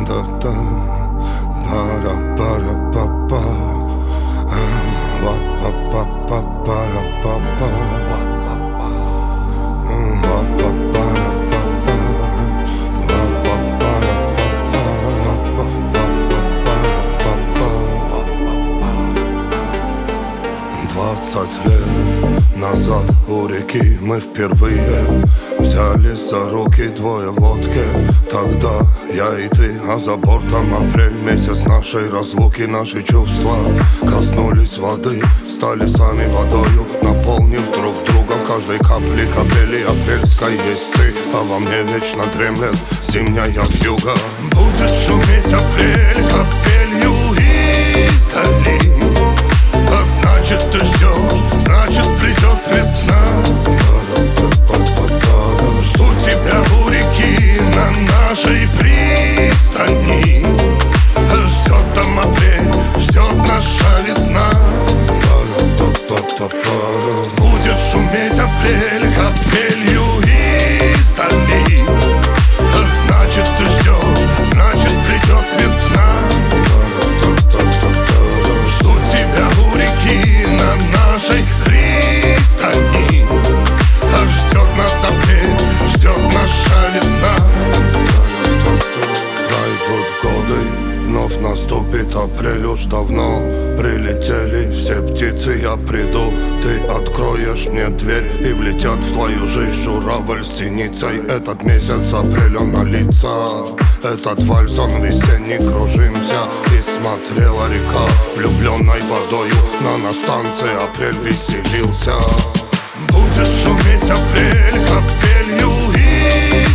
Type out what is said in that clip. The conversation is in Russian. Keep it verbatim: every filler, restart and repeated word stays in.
да-да, пара-пара-па-па, ва-па-па-па-пара-па-па, двадцать лет назад у реки мы впервые взялись за руки, двое в лодке. Тогда я и ты, а за бортом апрель, месяц нашей разлуки. Наши чувства коснулись воды, стали сами водою, наполнив друг друга. В каждой капле капели апрельской есть ты, а во мне вечно дремлет зимняя вьюга. Будет шуметь апрель капелью издали, а значит ты ждешь, значит придет весна. Жду тебя у реки на нашей пристани. Ждет там апрель, ждет наша весна. Будет шуметь апрель капелью издали, а значит ты ждешь, значит придет весна. Жду тебя у реки на нашей пристани. Ждет нас апрель, ждет наша весна. Пройдут годы, вновь наступит апрель. Уж давно прилетели все птицы, я приду, ты откроешь мне дверь, и влетят в твою жизнь журавль с синицей. Этот месяц апрель, он на лица, этот вальс, он весенний, кружимся. И смотрела река влюбленной водою, но на станции апрель веселился. Будет шуметь апрель капелью и